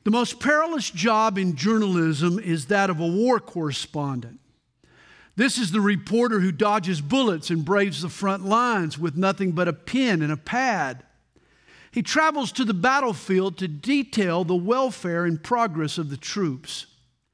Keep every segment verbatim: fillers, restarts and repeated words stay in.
The most perilous job in journalism is that of a war correspondent. This is the reporter who dodges bullets and braves the front lines with nothing but a pen and a pad. He travels to the battlefield to detail the welfare and progress of the troops.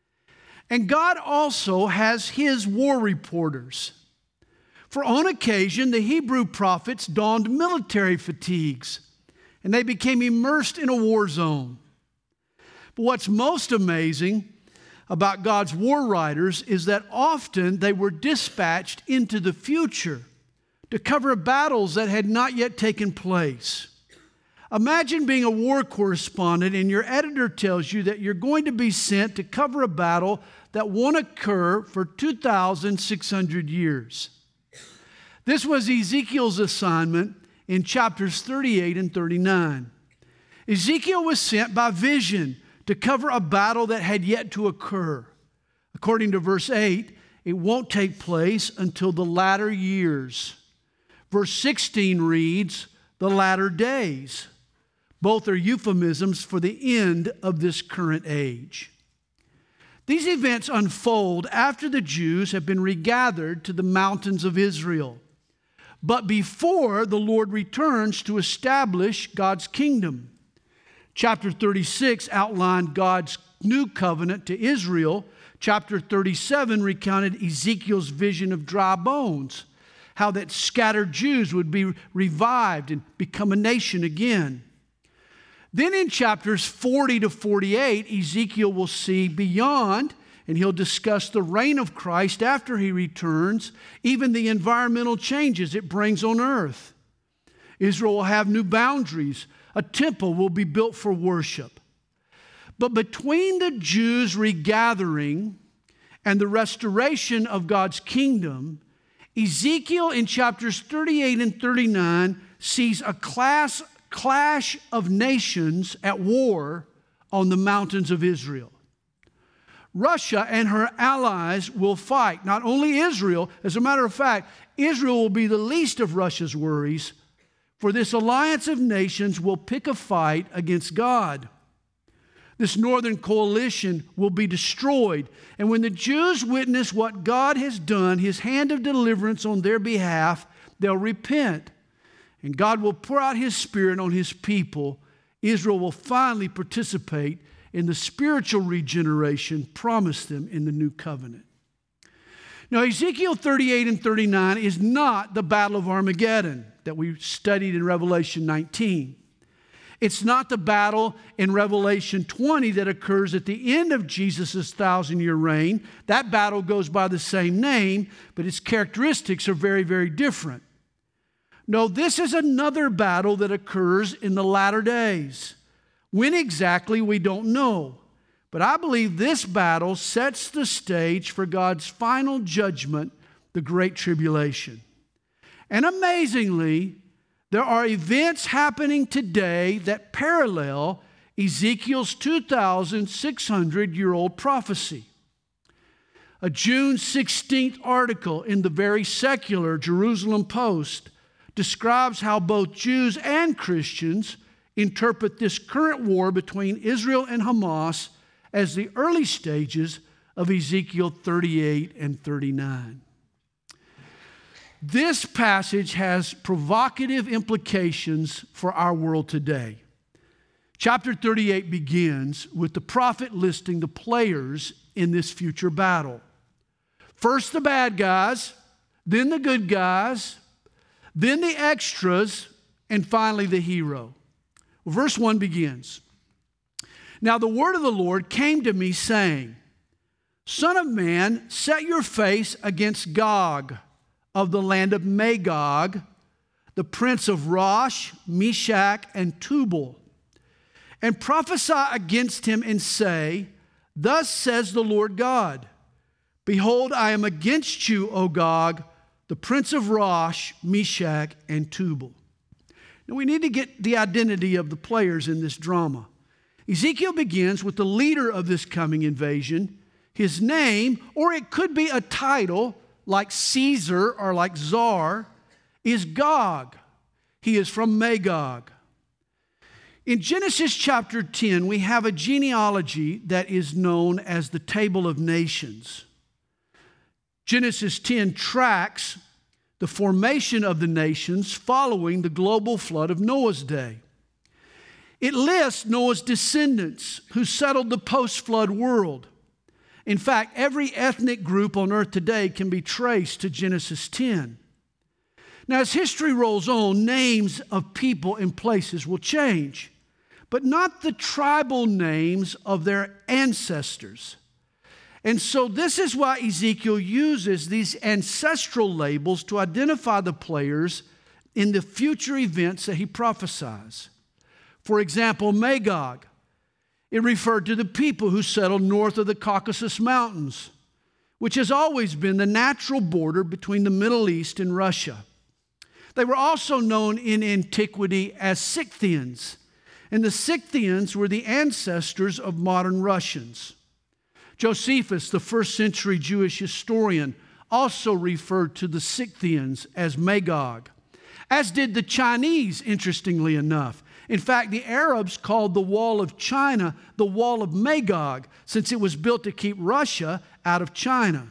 And God also has his war reporters. For on occasion, the Hebrew prophets donned military fatigues, and they became immersed in a war zone. But what's most amazing about God's war writers is that often they were dispatched into the future to cover battles that had not yet taken place. Imagine being a war correspondent and your editor tells you that you're going to be sent to cover a battle that won't occur for two thousand six hundred years. This was Ezekiel's assignment in chapters thirty-eight and thirty-nine. Ezekiel was sent by vision to cover a battle that had yet to occur. According to verse eight, it won't take place until the latter years. Verse sixteen reads, the latter days. Both are euphemisms for the end of this current age. These events unfold after the Jews have been regathered to the mountains of Israel, but before the Lord returns to establish God's kingdom. Chapter thirty-six outlined God's new covenant to Israel. Chapter thirty-seven recounted Ezekiel's vision of dry bones, how that scattered Jews would be revived and become a nation again. Then in chapters forty to forty-eight, Ezekiel will see beyond, and he'll discuss the reign of Christ after he returns, even the environmental changes it brings on earth. Israel will have new boundaries. A temple will be built for worship. But between the Jews regathering and the restoration of God's kingdom, Ezekiel in chapters thirty-eight and thirty-nine sees a class clash of nations at war on the mountains of Israel. Russia and her allies will fight, not only Israel. As a matter of fact, Israel will be the least of Russia's worries, for this alliance of nations will pick a fight against God. This northern coalition will be destroyed, and when the Jews witness what God has done, his hand of deliverance on their behalf, they'll repent. And God will pour out his Spirit on his people. Israel will finally participate in the spiritual regeneration promised them in the new covenant. Now, Ezekiel thirty-eight and thirty-nine is not the Battle of Armageddon that we studied in Revelation nineteen. It's not the battle in Revelation twenty that occurs at the end of Jesus' thousand-year reign. That battle goes by the same name, but its characteristics are very, very different. No, this is another battle that occurs in the latter days. When exactly, we don't know. But I believe this battle sets the stage for God's final judgment, the Great Tribulation. And amazingly, there are events happening today that parallel Ezekiel's two thousand six hundred year old prophecy. A June sixteenth article in the very secular Jerusalem Post describes how both Jews and Christians interpret this current war between Israel and Hamas as the early stages of Ezekiel thirty-eight and thirty-nine. This passage has provocative implications for our world today. Chapter thirty-eight begins with the prophet listing the players in this future battle. First the bad guys, then the good guys, then the extras, and finally the hero. Verse one begins. Now the word of the Lord came to me saying, Son of man, set your face against Gog of the land of Magog, the prince of Rosh, Meshach, and Tubal, and prophesy against him and say, Thus says the Lord God, Behold, I am against you, O Gog, the prince of Rosh, Meshach, and Tubal. Now we need to get the identity of the players in this drama. Ezekiel begins with the leader of this coming invasion. His name, or it could be a title like Caesar or like Czar, is Gog. He is from Magog. In Genesis chapter ten, we have a genealogy that is known as the Table of Nations. Genesis ten tracks the formation of the nations following the global flood of Noah's day. It lists Noah's descendants who settled the post-flood world. In fact, every ethnic group on earth today can be traced to Genesis ten. Now, as history rolls on, names of people and places will change, but not the tribal names of their ancestors. And so this is why Ezekiel uses these ancestral labels to identify the players in the future events that he prophesies. For example, Magog. It referred to the people who settled north of the Caucasus Mountains, which has always been the natural border between the Middle East and Russia. They were also known in antiquity as Scythians, and the Scythians were the ancestors of modern Russians. Josephus, the first century Jewish historian, also referred to the Scythians as Magog, as did the Chinese, interestingly enough. In fact, the Arabs called the Wall of China the Wall of Magog, since it was built to keep Russia out of China.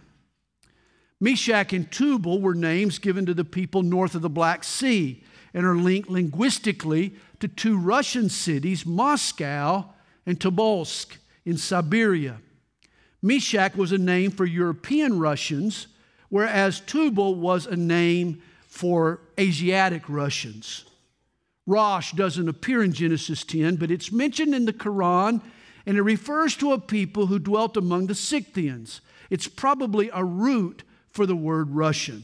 Meshach and Tubal were names given to the people north of the Black Sea and are linked linguistically to two Russian cities, Moscow and Tobolsk in Siberia. Meshach was a name for European Russians, whereas Tubal was a name for Asiatic Russians. Rosh doesn't appear in Genesis ten, but it's mentioned in the Quran, and it refers to a people who dwelt among the Scythians. It's probably a root for the word Russian.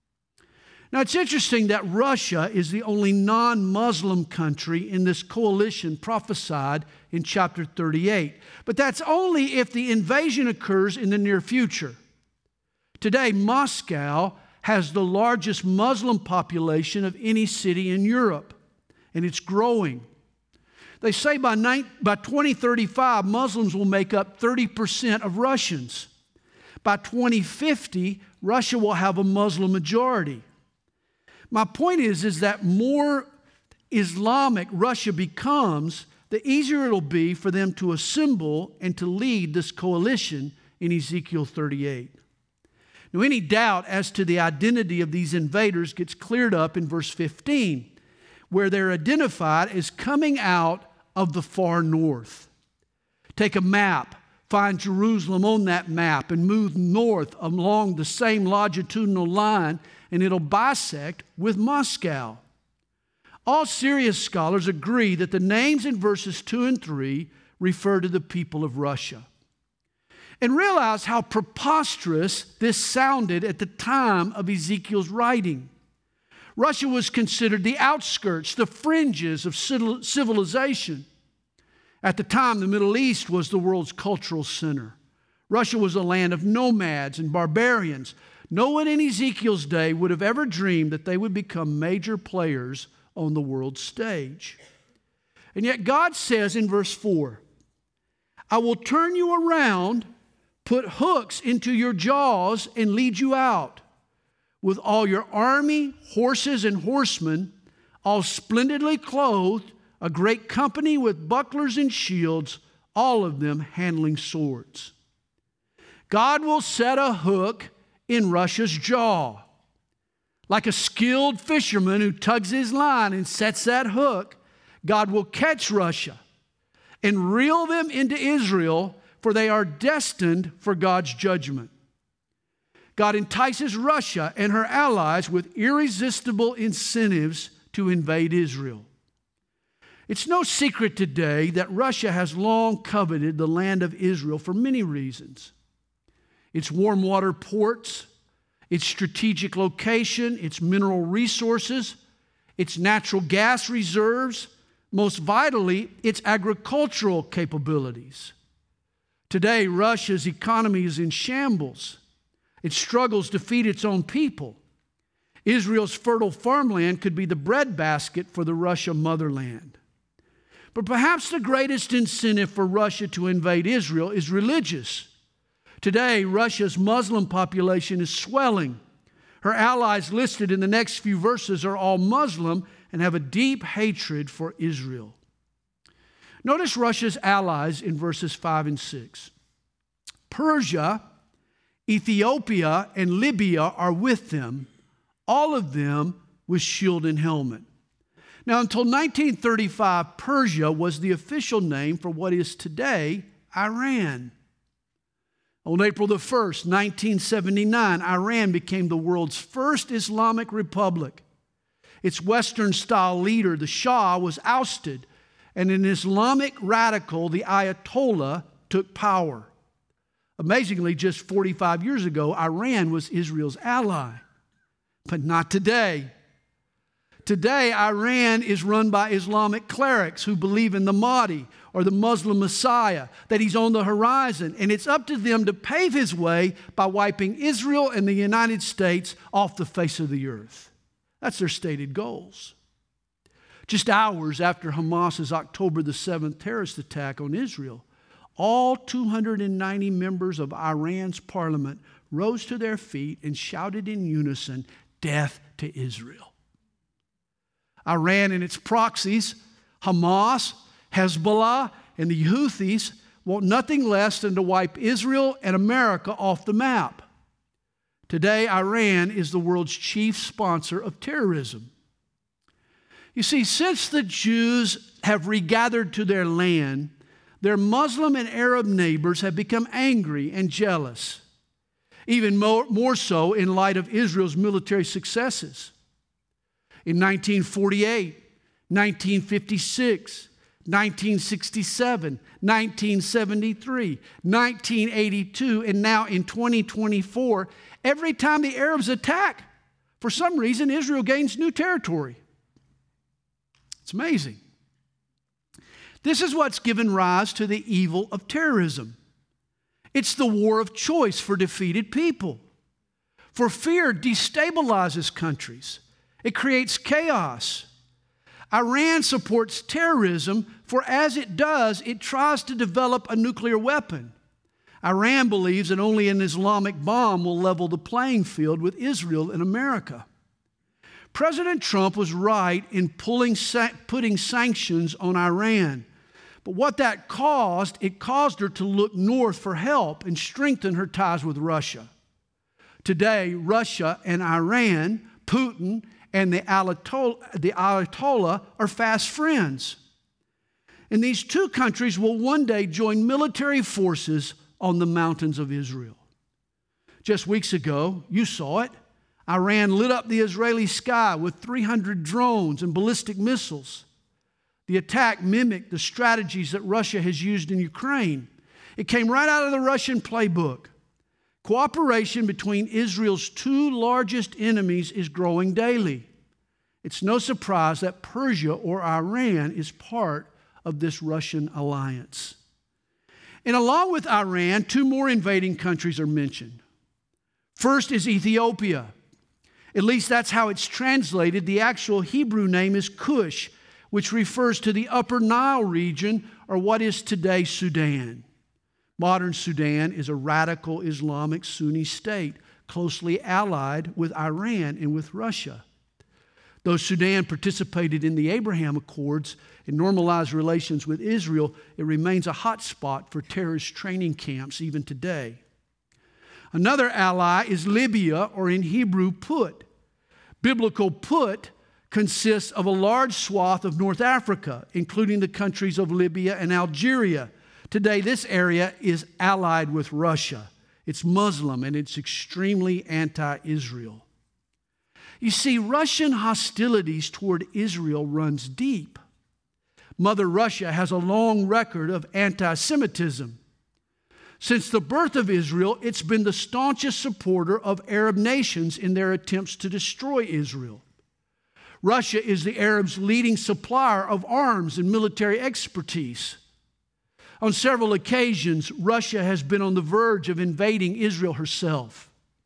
Now, it's interesting that Russia is the only non-Muslim country in this coalition prophesied in chapter thirty-eight. But that's only if the invasion occurs in the near future. Today, Moscow has the largest Muslim population of any city in Europe, and it's growing. They say by, by twenty thirty-five, Muslims will make up thirty percent of Russians. By twenty fifty, Russia will have a Muslim majority. My point is, is that more Islamic Russia becomes, the easier it'll be for them to assemble and to lead this coalition in Ezekiel thirty-eight. Now, any doubt as to the identity of these invaders gets cleared up in verse fifteen, where they're identified as coming out of the far north. Take a map, find Jerusalem on that map, and move north along the same longitudinal line, and it'll bisect with Moscow. All serious scholars agree that the names in verses two and three refer to the people of Russia. And realize how preposterous this sounded at the time of Ezekiel's writing. Russia was considered the outskirts, the fringes of civilization. At the time, the Middle East was the world's cultural center. Russia was a land of nomads and barbarians. No one in Ezekiel's day would have ever dreamed that they would become major players on the world stage. And yet God says in verse four, I will turn you around, put hooks into your jaws, and lead you out. With all your army, horses, and horsemen, all splendidly clothed, a great company with bucklers and shields, all of them handling swords. God will set a hook in Russia's jaw. Like a skilled fisherman who tugs his line and sets that hook, God will catch Russia and reel them into Israel, for they are destined for God's judgment. God entices Russia and her allies with irresistible incentives to invade Israel. It's no secret today that Russia has long coveted the land of Israel for many reasons. Its warm water ports, its strategic location, its mineral resources, its natural gas reserves, most vitally, its agricultural capabilities. Today, Russia's economy is in shambles. It struggles to feed its own people. Israel's fertile farmland could be the breadbasket for the Russia motherland. But perhaps the greatest incentive for Russia to invade Israel is religious. Today, Russia's Muslim population is swelling. Her allies listed in the next few verses are all Muslim and have a deep hatred for Israel. Notice Russia's allies in verses five and six. Persia, Ethiopia, and Libya are with them, all of them with shield and helmet. Now, until nineteen thirty-five, Persia was the official name for what is today Iran. On April the first, nineteen seventy-nine, Iran became the world's first Islamic republic. Its Western-style leader, the Shah, was ousted, and an Islamic radical, the Ayatollah, took power. Amazingly, just forty-five years ago, Iran was Israel's ally, but not today. Today, Iran is run by Islamic clerics who believe in the Mahdi, or the Muslim Messiah, that he's on the horizon, and it's up to them to pave his way by wiping Israel and the United States off the face of the earth. That's their stated goals. Just hours after Hamas's October the seventh terrorist attack on Israel, all two hundred ninety members of Iran's parliament rose to their feet and shouted in unison, "Death to Israel." Iran and its proxies, Hamas, Hezbollah, and the Houthis, want nothing less than to wipe Israel and America off the map. Today, Iran is the world's chief sponsor of terrorism. You see, since the Jews have regathered to their land, their Muslim and Arab neighbors have become angry and jealous, even more, more so in light of Israel's military successes. In nineteen forty-eight, nineteen fifty-six, nineteen sixty-seven, nineteen seventy-three, nineteen eighty-two, and now in twenty twenty-four, every time the Arabs attack, for some reason, Israel gains new territory. It's amazing. This is what's given rise to the evil of terrorism. It's the war of choice for defeated people. For fear destabilizes countries. It creates chaos. Iran supports terrorism, for as it does, it tries to develop a nuclear weapon. Iran believes that only an Islamic bomb will level the playing field with Israel and America. President Trump was right in pulling, putting sanctions on Iran. But what that caused, it caused her to look north for help and strengthen her ties with Russia. Today, Russia and Iran, Putin, and the Ayatollah, the Ayatollah are fast friends. And these two countries will one day join military forces on the mountains of Israel. Just weeks ago, you saw it. Iran lit up the Israeli sky with three hundred drones and ballistic missiles. The attack mimicked the strategies that Russia has used in Ukraine. It came right out of the Russian playbook. Cooperation between Israel's two largest enemies is growing daily. It's no surprise that Persia or Iran is part of this Russian alliance. And along with Iran, two more invading countries are mentioned. First is Ethiopia. At least that's how it's translated. The actual Hebrew name is Cush, which refers to the Upper Nile region, or what is today Sudan. Modern Sudan is a radical Islamic Sunni state, closely allied with Iran and with Russia. Though Sudan participated in the Abraham Accords and normalized relations with Israel, it remains a hot spot for terrorist training camps even today. Another ally is Libya, or in Hebrew, Put. Biblical Put consists of a large swath of North Africa, including the countries of Libya and Algeria. Today, this area is allied with Russia. It's Muslim and it's extremely anti-Israel. You see, Russian hostilities toward Israel runs deep. Mother Russia has a long record of anti-Semitism. Since the birth of Israel, it's been the staunchest supporter of Arab nations in their attempts to destroy Israel. Russia is the Arabs' leading supplier of arms and military expertise. On several occasions, Russia has been on the verge of invading Israel herself.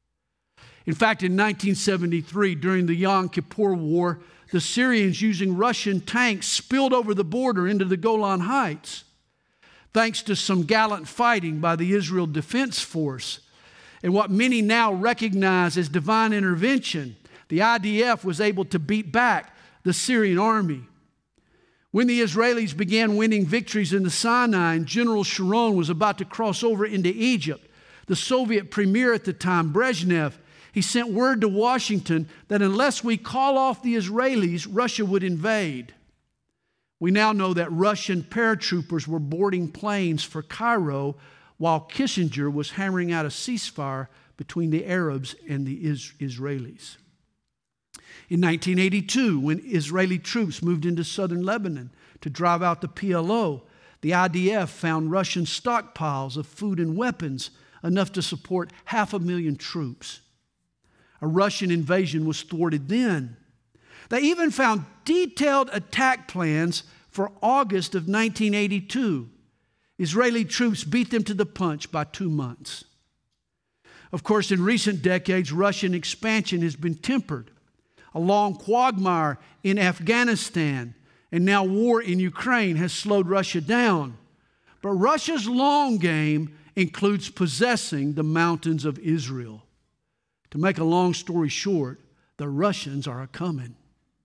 In fact, in nineteen seventy-three, during the Yom Kippur War, the Syrians, using Russian tanks, spilled over the border into the Golan Heights. Thanks to some gallant fighting by the Israel Defense Force and what many now recognize as divine intervention, the I D F was able to beat back the Syrian army. When the Israelis began winning victories in the Sinai and General Sharon was about to cross over into Egypt, the Soviet premier at the time, Brezhnev, he sent word to Washington that unless we call off the Israelis, Russia would invade. We now know that Russian paratroopers were boarding planes for Cairo while Kissinger was hammering out a ceasefire between the Arabs and the Israelis. In nineteen eighty-two, when Israeli troops moved into southern Lebanon to drive out the P L O, the I D F found Russian stockpiles of food and weapons enough to support half a million troops. A Russian invasion was thwarted then. They even found detailed attack plans for August of nineteen eighty-two. Israeli troops beat them to the punch by two months. Of course, in recent decades, Russian expansion has been tempered. A long quagmire in Afghanistan and now war in Ukraine has slowed Russia down. But Russia's long game includes possessing the mountains of Israel. To make a long story short, the Russians are a-coming.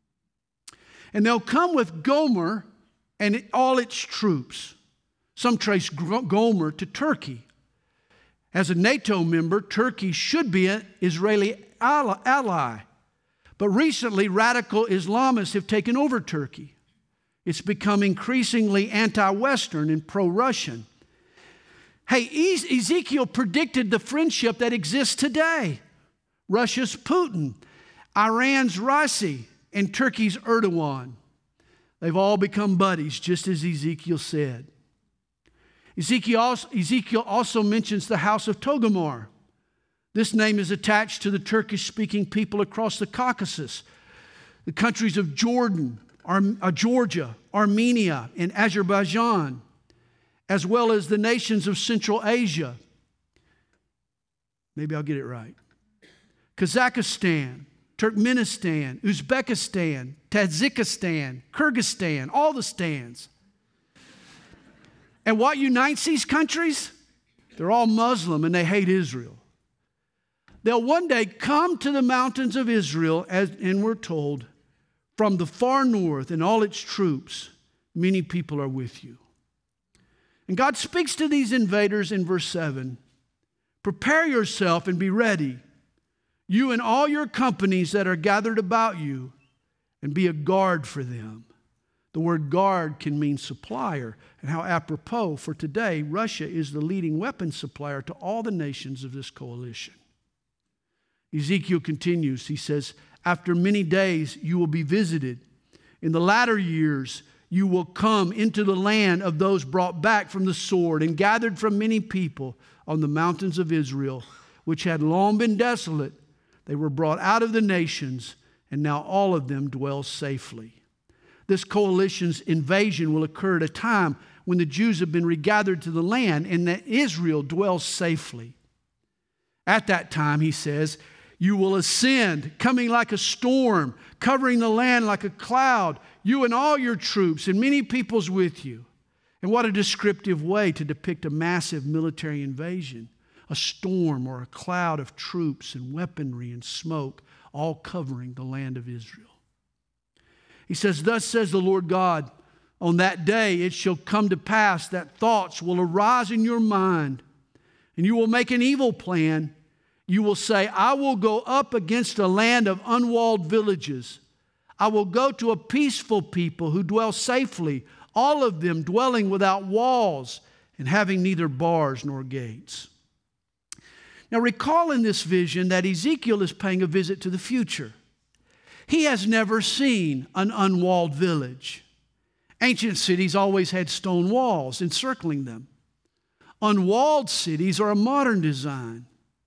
And they'll come with Gomer and all its troops. Some trace Gomer to Turkey. As a NATO member, Turkey should be an Israeli ally. But recently, radical Islamists have taken over Turkey. It's become increasingly anti-Western and pro-Russian. Hey, Ezekiel predicted the friendship that exists today. Russia's Putin, Iran's Raisi, and Turkey's Erdogan. They've all become buddies, just as Ezekiel said. Ezekiel also, Ezekiel also mentions the house of Togarmah. This name is attached to the Turkish-speaking people across the Caucasus, the countries of Jordan, Ar- uh, Georgia, Armenia, and Azerbaijan, as well as the nations of Central Asia. Maybe I'll get it right. Kazakhstan, Turkmenistan, Uzbekistan, Tajikistan, Kyrgyzstan, all the stands. And what unites these countries? They're all Muslim and they hate Israel. They'll one day come to the mountains of Israel, as, and we're told, from the far north and all its troops, many people are with you. And God speaks to these invaders in verse seven. Prepare yourself and be ready, you and all your companies that are gathered about you, and be a guard for them. The word guard can mean supplier, and how apropos for today, Russia is the leading weapons supplier to all the nations of this coalition. Ezekiel continues, he says, after many days you will be visited. In the latter years you will come into the land of those brought back from the sword and gathered from many people on the mountains of Israel, which had long been desolate. They were brought out of the nations, and now all of them dwell safely. This coalition's invasion will occur at a time when the Jews have been regathered to the land and that Israel dwells safely. At that time, he says, you will ascend, coming like a storm, covering the land like a cloud, you and all your troops, and many peoples with you. And what a descriptive way to depict a massive military invasion. A storm or a cloud of troops and weaponry and smoke, all covering the land of Israel. He says, thus says the Lord God, on that day it shall come to pass that thoughts will arise in your mind, and you will make an evil plan. You will say, I will go up against a land of unwalled villages. I will go to a peaceful people who dwell safely, all of them dwelling without walls and having neither bars nor gates. Now recall in this vision that Ezekiel is paying a visit to the future. He has never seen an unwalled village. Ancient cities always had stone walls encircling them. Unwalled cities are a modern design.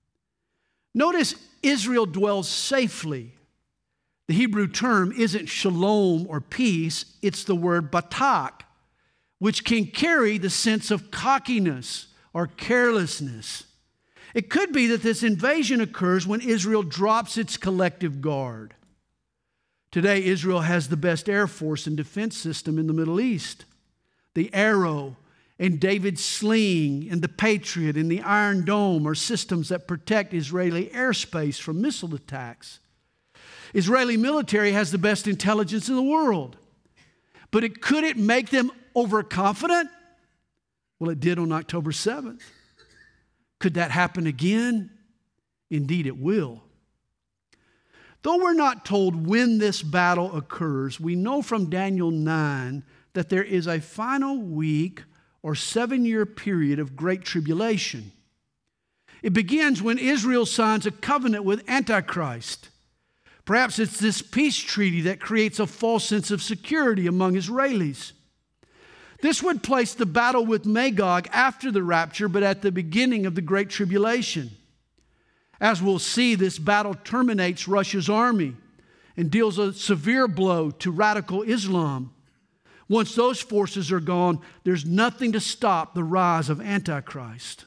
Notice Israel dwells safely. The Hebrew term isn't shalom or peace, it's the word batak, which can carry the sense of cockiness or carelessness. It could be that this invasion occurs when Israel drops its collective guard. Today, Israel has the best air force and defense system in the Middle East. The Arrow and David's sling and the Patriot and the Iron Dome are systems that protect Israeli airspace from missile attacks. Israeli military has the best intelligence in the world. But it, could it make them overconfident? Well, it did on October seventh. Could that happen again? Indeed, it will. Though we're not told when this battle occurs, we know from Daniel nine that there is a final week or seven-year period of great tribulation. It begins when Israel signs a covenant with Antichrist. Perhaps it's this peace treaty that creates a false sense of security among Israelis. This would place the battle with Magog after the rapture, but at the beginning of the Great Tribulation. As we'll see, this battle terminates Russia's army and deals a severe blow to radical Islam. Once those forces are gone, there's nothing to stop the rise of Antichrist.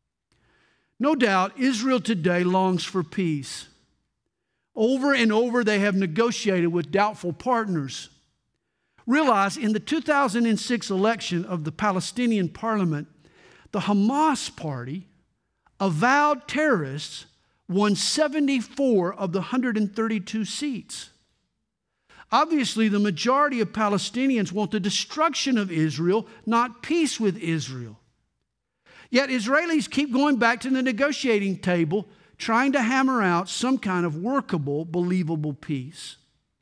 No doubt, Israel today longs for peace. Over and over, they have negotiated with doubtful partners. Realize, in the two thousand six election of the Palestinian parliament, the Hamas party, avowed terrorists, won seventy-four of the one hundred thirty-two seats. Obviously, the majority of Palestinians want the destruction of Israel, not peace with Israel. Yet Israelis keep going back to the negotiating table, trying to hammer out some kind of workable, believable peace.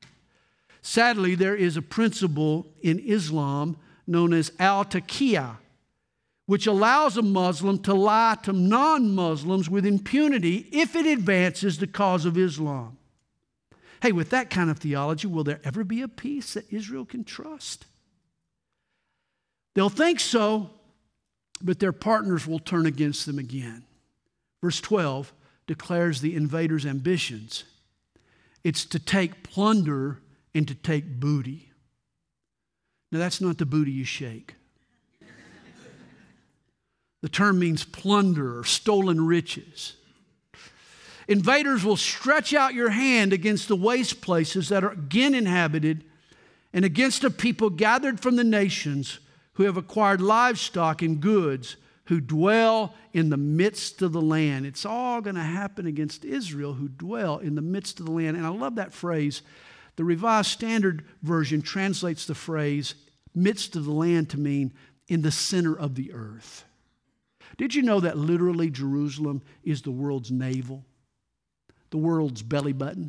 Sadly, there is a principle in Islam known as al-taqiyya, which allows a Muslim to lie to non-Muslims with impunity if it advances the cause of Islam. Hey, with that kind of theology, will there ever be a peace that Israel can trust? They'll think so, but their partners will turn against them again. Verse twelve declares the invaders' ambitions. It's to take plunder and to take booty. Now, that's not the booty you shake. The term means plunder or stolen riches. Invaders will stretch out your hand against the waste places that are again inhabited and against a people gathered from the nations who have acquired livestock and goods, who dwell in the midst of the land. It's all going to happen against Israel, who dwell in the midst of the land. And I love that phrase. The Revised Standard Version translates the phrase midst of the land to mean in the center of the earth. Did you know that literally Jerusalem is the world's navel, the world's belly button?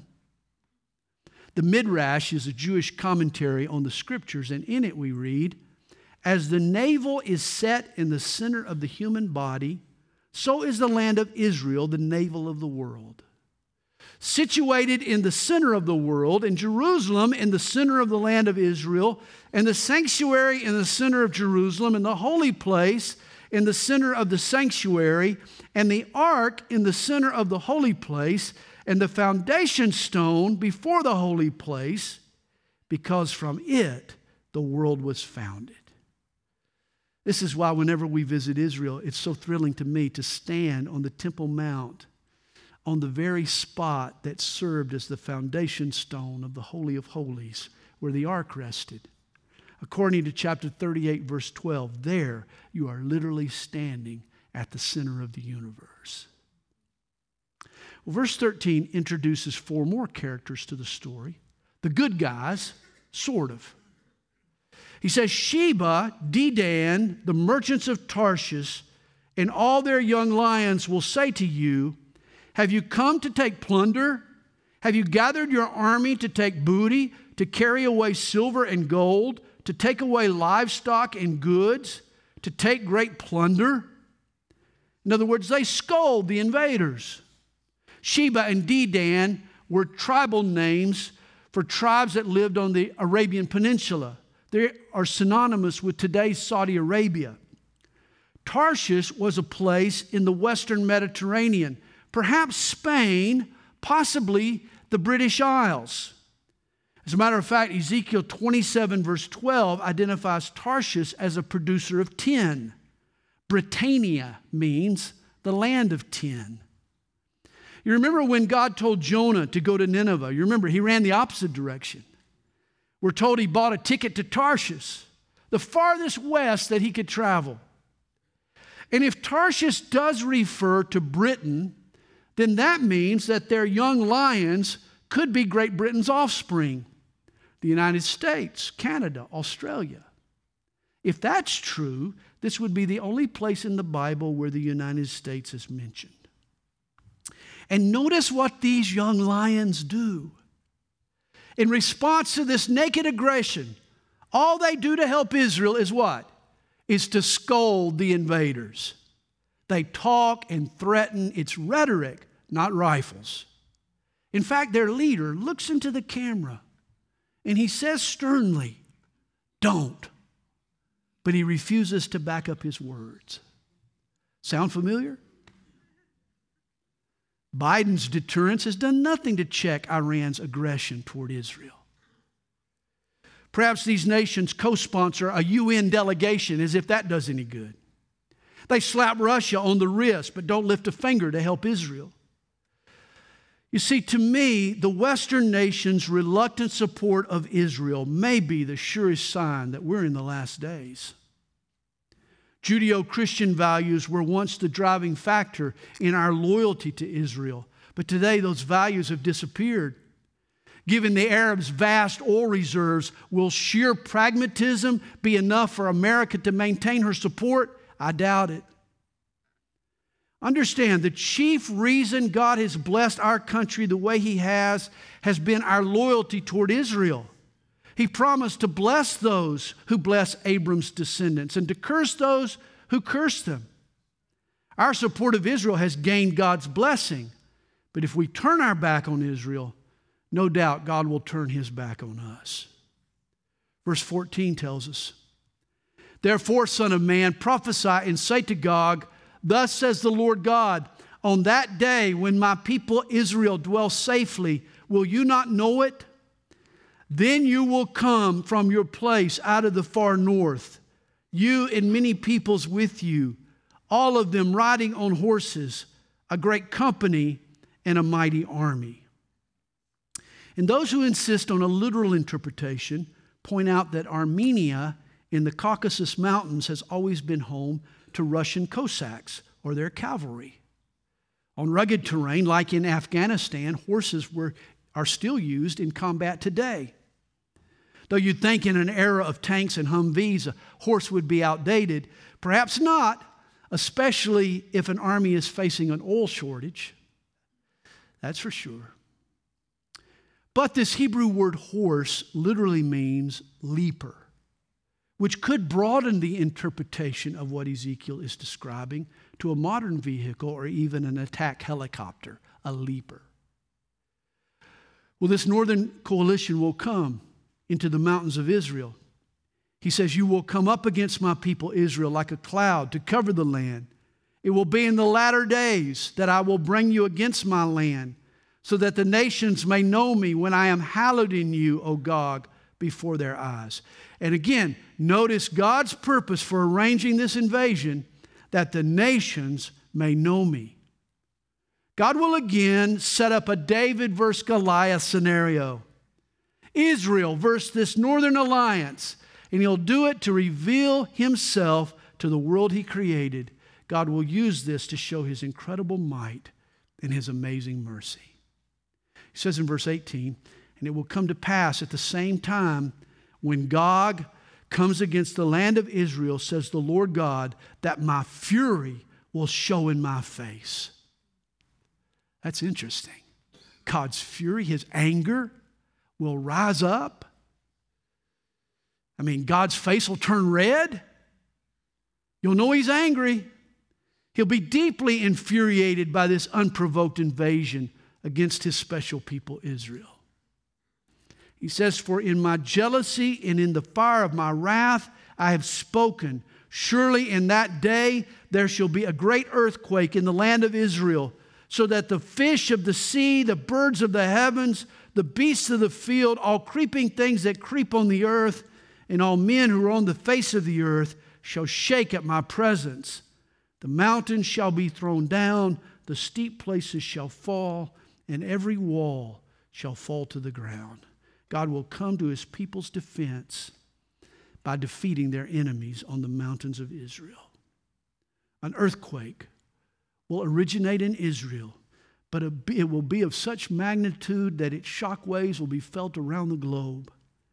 The Midrash is a Jewish commentary on the Scriptures, and in it we read, as the navel is set in the center of the human body, so is the land of Israel the navel of the world. Situated in the center of the world, and Jerusalem in the center of the land of Israel, and the sanctuary in the center of Jerusalem, and the holy place in the center of the sanctuary, and the ark in the center of the holy place, and the foundation stone before the holy place, because from it the world was founded. This is why whenever we visit Israel, it's so thrilling to me to stand on the Temple Mount, on the very spot that served as the foundation stone of the Holy of Holies, where the ark rested. According to chapter thirty-eight, verse twelve, there you are literally standing at the center of the universe. Well, verse thirteen introduces four more characters to the story. The good guys, sort of. He says, Sheba, Dedan, the merchants of Tarshish, and all their young lions will say to you, have you come to take plunder? Have you gathered your army to take booty, to carry away silver and gold, to take away livestock and goods, to take great plunder? In other words, they scold the invaders. Sheba and Dedan were tribal names for tribes that lived on the Arabian Peninsula. They are synonymous with today's Saudi Arabia. Tarshish was a place in the Western Mediterranean, perhaps Spain, possibly the British Isles. As a matter of fact, Ezekiel twenty-seven verse twelve identifies Tarshish as a producer of tin. Britannia means the land of tin. You remember when God told Jonah to go to Nineveh? You remember he ran the opposite direction. We're told he bought a ticket to Tarshish, the farthest west that he could travel. And if Tarshish does refer to Britain, then that means that their young lions could be Great Britain's offspring. the United States, Canada, Australia. If that's true, this would be the only place in the Bible where the United States is mentioned. And notice what these young lions do. In response to this naked aggression, all they do to help Israel is what? Is to scold the invaders. They talk and threaten. It's rhetoric, not rifles. In fact, their leader looks into the camera and he says sternly, "Don't." But he refuses to back up his words. Sound familiar? Biden's deterrence has done nothing to check Iran's aggression toward Israel. Perhaps these nations co-sponsor a U N delegation, as if that does any good. They slap Russia on the wrist, but don't lift a finger to help Israel. You see, to me, the Western nations' reluctant support of Israel may be the surest sign that we're in the last days. Judeo-Christian values were once the driving factor in our loyalty to Israel, but today those values have disappeared. Given the Arabs' vast oil reserves, will sheer pragmatism be enough for America to maintain her support? I doubt it. Understand, the chief reason God has blessed our country the way He has has been our loyalty toward Israel. He promised to bless those who bless Abram's descendants and to curse those who curse them. Our support of Israel has gained God's blessing, but if we turn our back on Israel, no doubt God will turn His back on us. Verse fourteen tells us, "Therefore, Son of man, prophesy and say to Gog, Thus says the Lord God, on that day when my people Israel dwell safely, will you not know it? Then you will come from your place out of the far north, you and many peoples with you, all of them riding on horses, a great company and a mighty army." And those who insist on a literal interpretation point out that Armenia in the Caucasus Mountains has always been home to Russian Cossacks or their cavalry. On rugged terrain, like in Afghanistan, horses were, are still used in combat today. Though you'd think in an era of tanks and Humvees, a horse would be outdated, perhaps not, especially if an army is facing an oil shortage. That's for sure. But this Hebrew word horse literally means leaper, which could broaden the interpretation of what Ezekiel is describing to a modern vehicle or even an attack helicopter, a leaper. Well, this northern coalition will come into the mountains of Israel. He says, "You will come up against my people Israel like a cloud to cover the land. It will be in the latter days that I will bring you against my land, so that the nations may know me when I am hallowed in you, O Gog, before their eyes." And again, notice God's purpose for arranging this invasion, that the nations may know me. God will again set up a David versus Goliath scenario. Israel versus this northern alliance. And He'll do it to reveal Himself to the world He created. God will use this to show His incredible might and His amazing mercy. He says in verse eighteen, "And it will come to pass at the same time when Gog comes against the land of Israel, says the Lord God, that my fury will show in my face." That's interesting. God's fury, His anger, will rise up. I mean, God's face will turn red. You'll know He's angry. He'll be deeply infuriated by this unprovoked invasion against His special people, Israel. He says, "For in my jealousy and in the fire of my wrath I have spoken. Surely in that day there shall be a great earthquake in the land of Israel, so that the fish of the sea, the birds of the heavens, the beasts of the field, all creeping things that creep on the earth, and all men who are on the face of the earth shall shake at my presence. The mountains shall be thrown down, the steep places shall fall, and every wall shall fall to the ground." God will come to His people's defense by defeating their enemies on the mountains of Israel. An earthquake will originate in Israel, but it will be of such magnitude that its shock waves will be felt around the globe.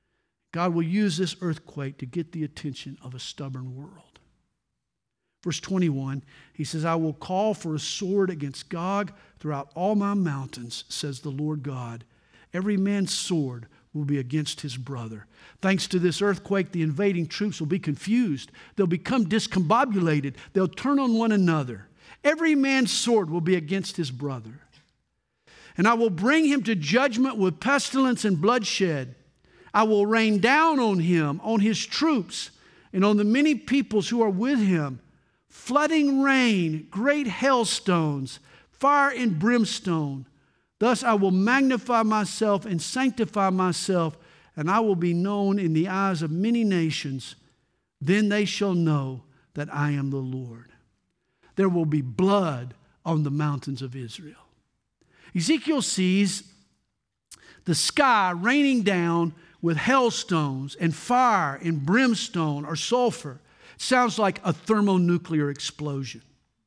God will use this earthquake to get the attention of a stubborn world. Verse twenty-one, he says, I will call for a sword against Gog throughout all my mountains, says the Lord God. Every man's sword will be against his brother. Thanks to this earthquake, the invading troops will be confused. They'll become discombobulated. They'll turn on one another. Every man's sword will be against his brother. And I will bring him to judgment with pestilence and bloodshed. I will rain down on him, on his troops, and on the many peoples who are with him, flooding rain, great hailstones, fire and brimstone. Thus I will magnify myself and sanctify myself, and I will be known in the eyes of many nations. Then they shall know that I am the Lord. There will be blood on the mountains of Israel. Ezekiel sees the sky raining down with hailstones and fire and brimstone or sulfur. It sounds like a thermonuclear explosion.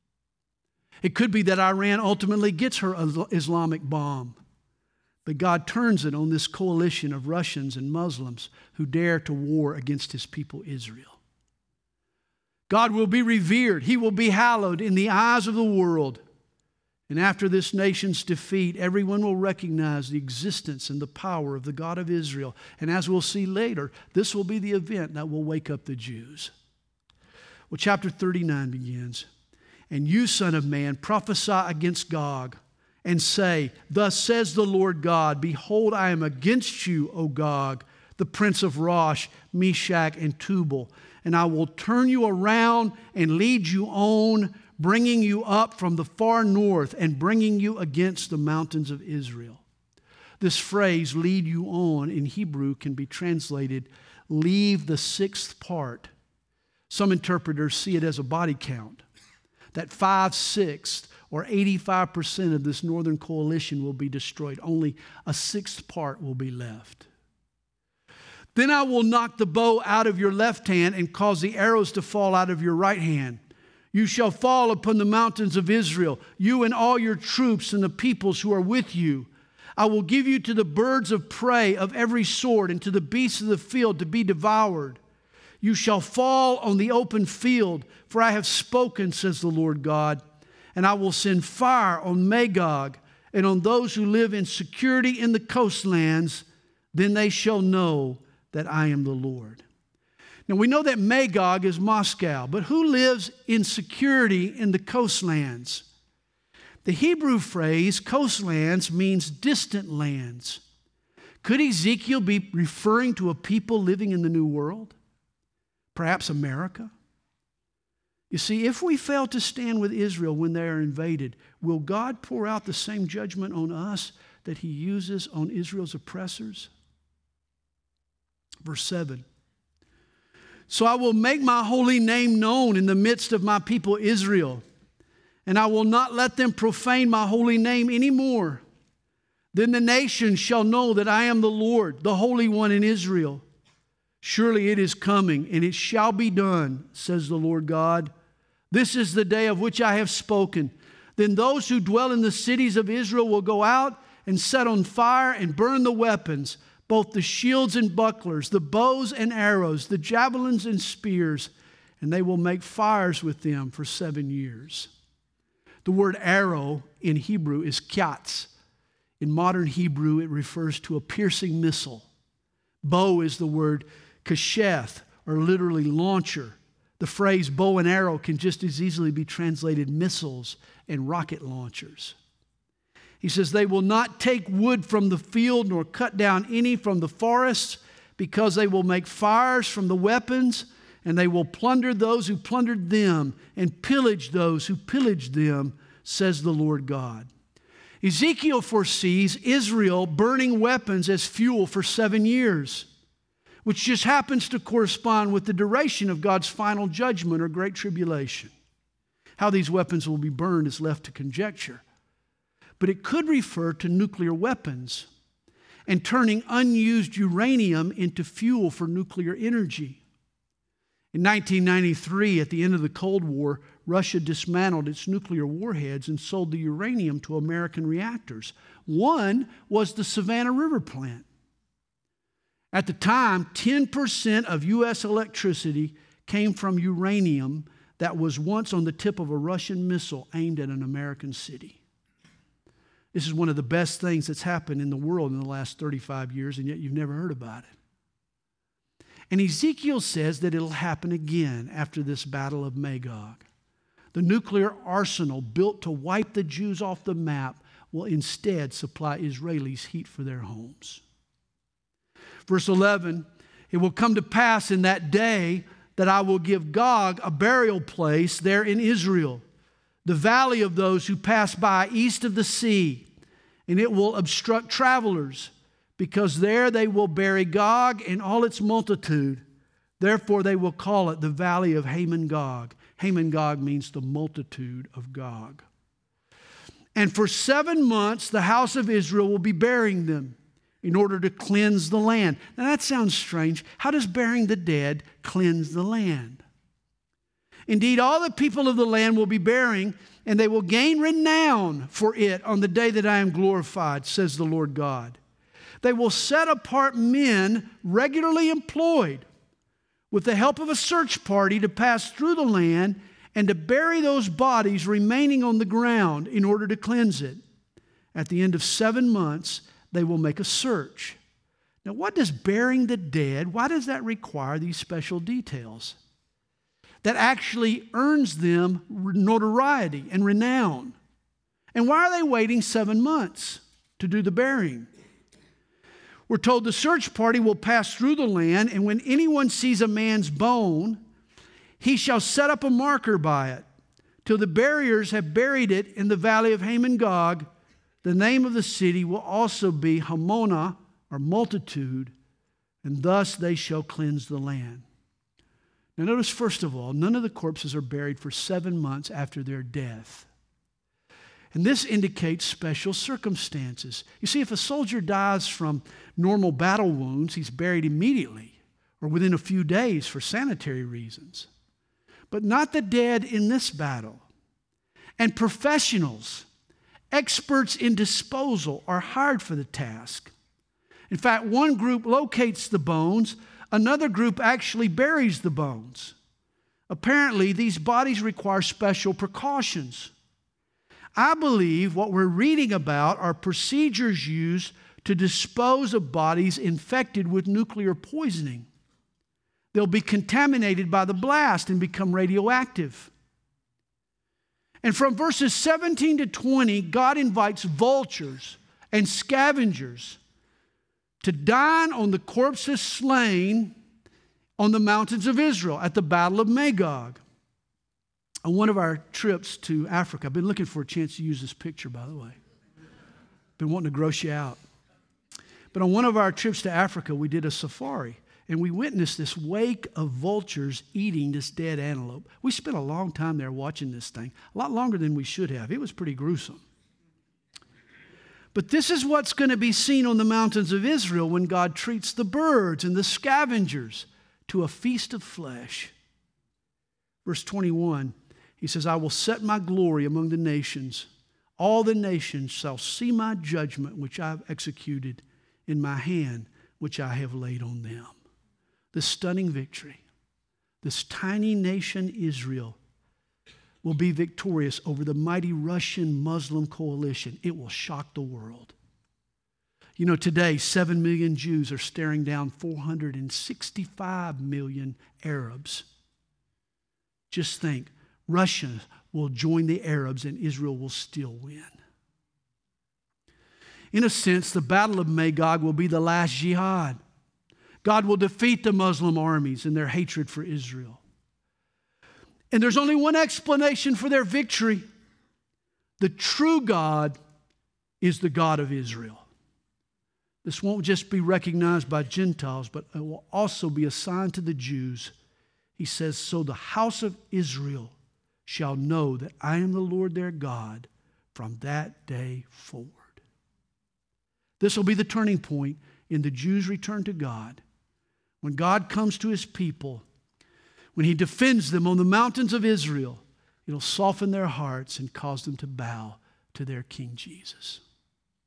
It could be that Iran ultimately gets her Islamic bomb, but God turns it on this coalition of Russians and Muslims who dare to war against his people Israel. God will be revered. He will be hallowed in the eyes of the world. And after this nation's defeat, everyone will recognize the existence and the power of the God of Israel. And as we'll see later, this will be the event that will wake up the Jews. Well, chapter thirty-nine begins. And you, son of man, prophesy against Gog and say, thus says the Lord God, behold, I am against you, O Gog, the prince of Rosh, Meshach, and Tubal. And I will turn you around and lead you on, bringing you up from the far north and bringing you against the mountains of Israel. This phrase, lead you on, in Hebrew can be translated, leave the sixth part. Some interpreters see it as a body count, that five-sixths or eighty-five percent of this northern coalition will be destroyed. Only a sixth part will be left. Then I will knock the bow out of your left hand and cause the arrows to fall out of your right hand. You shall fall upon the mountains of Israel, you and all your troops and the peoples who are with you. I will give you to the birds of prey of every sort and to the beasts of the field to be devoured. You shall fall on the open field, for I have spoken, says the Lord God. And I will send fire on Magog and on those who live in security in the coastlands. Then they shall know that I am the Lord. Now we know that Magog is Moscow, but who lives in security in the coastlands? The Hebrew phrase coastlands means distant lands. Could Ezekiel be referring to a people living in the New World? Perhaps America? You see, if we fail to stand with Israel when they are invaded, will God pour out the same judgment on us that he uses on Israel's oppressors? Verse seven. So I will make my holy name known in the midst of my people Israel, and I will not let them profane my holy name anymore. Then the nations shall know that I am the Lord, the Holy One in Israel. Surely it is coming, and it shall be done, says the Lord God. This is the day of which I have spoken. Then those who dwell in the cities of Israel will go out and set on fire and burn the weapons, both the shields and bucklers, the bows and arrows, the javelins and spears, and they will make fires with them for seven years. The word arrow in Hebrew is kyatz. In modern Hebrew, it refers to a piercing missile. Bow is the word kasheth, or literally launcher. The phrase bow and arrow can just as easily be translated missiles and rocket launchers. He says, they will not take wood from the field nor cut down any from the forests, because they will make fires from the weapons, and they will plunder those who plundered them and pillage those who pillaged them, says the Lord God. Ezekiel foresees Israel burning weapons as fuel for seven years, which just happens to correspond with the duration of God's final judgment or great tribulation. How these weapons will be burned is left to conjecture. But it could refer to nuclear weapons and turning unused uranium into fuel for nuclear energy. In nineteen ninety-three, at the end of the Cold War, Russia dismantled its nuclear warheads and sold the uranium to American reactors. One was the Savannah River plant. At the time, ten percent of U S electricity came from uranium that was once on the tip of a Russian missile aimed at an American city. This is one of the best things that's happened in the world in the last thirty-five years, and yet you've never heard about it. And Ezekiel says that it'll happen again after this battle of Magog. The nuclear arsenal built to wipe the Jews off the map will instead supply Israelis heat for their homes. Verse eleven, it will come to pass in that day that I will give Gog a burial place there in Israel, the valley of those who pass by east of the sea, and it will obstruct travelers, because there they will bury Gog and all its multitude. Therefore they will call it the valley of Haman Gog. Haman Gog means the multitude of Gog. And for seven months the house of Israel will be burying them in order to cleanse the land. Now that sounds strange. How does burying the dead cleanse the land? Indeed, all the people of the land will be burying, and they will gain renown for it on the day that I am glorified, says the Lord God. They will set apart men regularly employed with the help of a search party to pass through the land and to bury those bodies remaining on the ground in order to cleanse it. At the end of seven months, they will make a search. Now, what does burying the dead, why does that require these special details that actually earns them notoriety and renown? And why are they waiting seven months to do the burying? We're told the search party will pass through the land, and when anyone sees a man's bone, he shall set up a marker by it till the buriers have buried it in the valley of Haman Gog. The name of the city will also be Hamona, or multitude, and thus they shall cleanse the land. Now notice, first of all, none of the corpses are buried for seven months after their death. And this indicates special circumstances. You see, if a soldier dies from normal battle wounds, he's buried immediately or within a few days for sanitary reasons. But not the dead in this battle. And professionals, experts in disposal, are hired for the task. In fact, one group locates the bones, another group actually buries the bones. Apparently, these bodies require special precautions. I believe what we're reading about are procedures used to dispose of bodies infected with nuclear poisoning. They'll be contaminated by the blast and become radioactive. And from verses seventeen to twenty, God invites vultures and scavengers to dine on the corpses slain on the mountains of Israel at the Battle of Magog. On one of our trips to Africa, I've been looking for a chance to use this picture, by the way. Been wanting to gross you out. But on one of our trips to Africa, we did a safari, and we witnessed this wake of vultures eating this dead antelope. We spent a long time there watching this thing, a lot longer than we should have. It was pretty gruesome. But this is what's going to be seen on the mountains of Israel when God treats the birds and the scavengers to a feast of flesh. Verse twenty-one, he says, I will set my glory among the nations. All the nations shall see my judgment, which I have executed in my hand, which I have laid on them. This stunning victory, this tiny nation Israel will be victorious over the mighty Russian Muslim coalition. It will shock the world. You know, today, seven million Jews are staring down four hundred sixty-five million Arabs. Just think, Russia will join the Arabs and Israel will still win. In a sense, the Battle of Magog will be the last jihad. God will defeat the Muslim armies in their hatred for Israel. And there's only one explanation for their victory. The true God is the God of Israel. This won't just be recognized by Gentiles, but it will also be a sign to the Jews. He says, so the house of Israel shall know that I am the Lord their God from that day forward. This will be the turning point in the Jews' return to God. When God comes to his people, when he defends them on the mountains of Israel, it'll soften their hearts and cause them to bow to their King Jesus.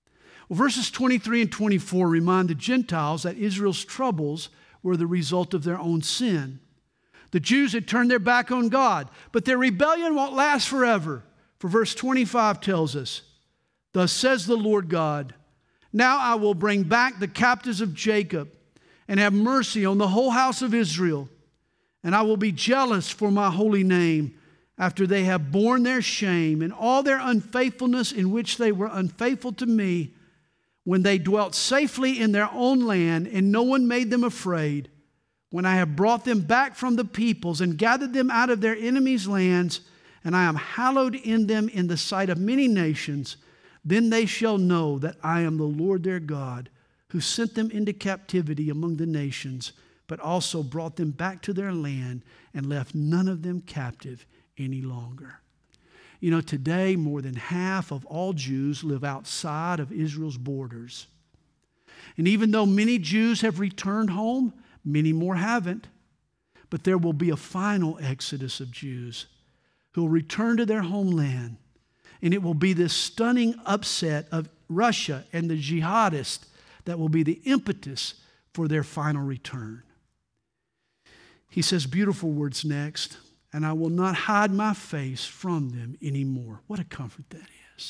Well, verses twenty-three and twenty-four remind the Gentiles that Israel's troubles were the result of their own sin. The Jews had turned their back on God, but their rebellion won't last forever. For verse twenty-five tells us, "Thus says the Lord God, now I will bring back the captives of Jacob and have mercy on the whole house of Israel. And I will be jealous for my holy name after they have borne their shame and all their unfaithfulness in which they were unfaithful to me, when they dwelt safely in their own land and no one made them afraid. When I have brought them back from the peoples and gathered them out of their enemies' lands, and I am hallowed in them in the sight of many nations, then they shall know that I am the Lord their God, who sent them into captivity among the nations, but also brought them back to their land and left none of them captive any longer." You know, today more than half of all Jews live outside of Israel's borders. And even though many Jews have returned home, many more haven't. But there will be a final exodus of Jews who will return to their homeland. And it will be this stunning upset of Russia and the jihadists that will be the impetus for their final return. He says beautiful words next, "And I will not hide my face from them anymore." What a comfort that is.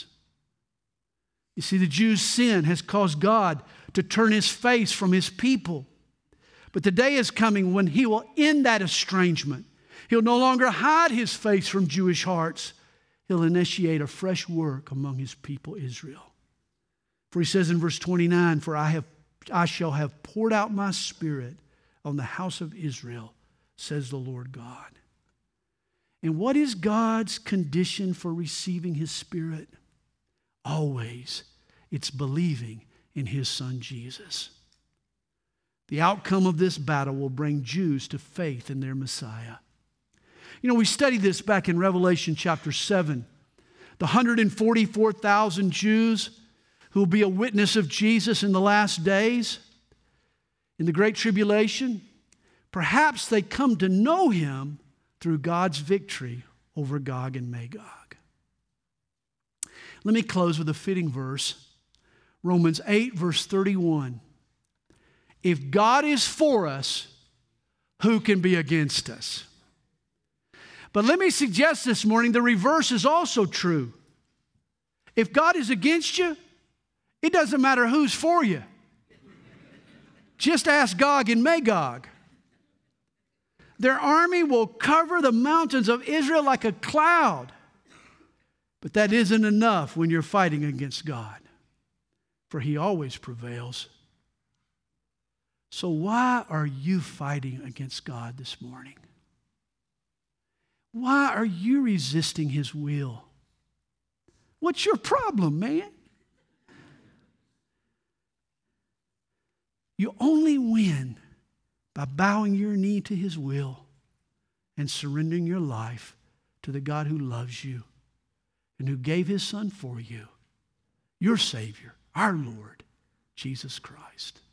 You see, the Jews' sin has caused God to turn his face from his people. But the day is coming when he will end that estrangement. He'll no longer hide his face from Jewish hearts. He'll initiate a fresh work among his people Israel. For he says in verse twenty-nine, "For I have, I shall have poured out my spirit on the house of Israel, says the Lord God." And what is God's condition for receiving his spirit? Always, it's believing in his son Jesus. The outcome of this battle will bring Jews to faith in their Messiah. You know, we studied this back in Revelation chapter seven. The one hundred forty-four thousand Jews who will be a witness of Jesus in the last days, in the Great Tribulation. Perhaps they come to know him through God's victory over Gog and Magog. Let me close with a fitting verse. Romans eight, verse thirty-one. If God is for us, who can be against us? But let me suggest this morning the reverse is also true. If God is against you, it doesn't matter who's for you. Just ask Gog and Magog. Their army will cover the mountains of Israel like a cloud. But that isn't enough when you're fighting against God, for he always prevails. So why are you fighting against God this morning? Why are you resisting his will? What's your problem, man? You only win by bowing your knee to his will and surrendering your life to the God who loves you and who gave his son for you, your Savior, our Lord, Jesus Christ.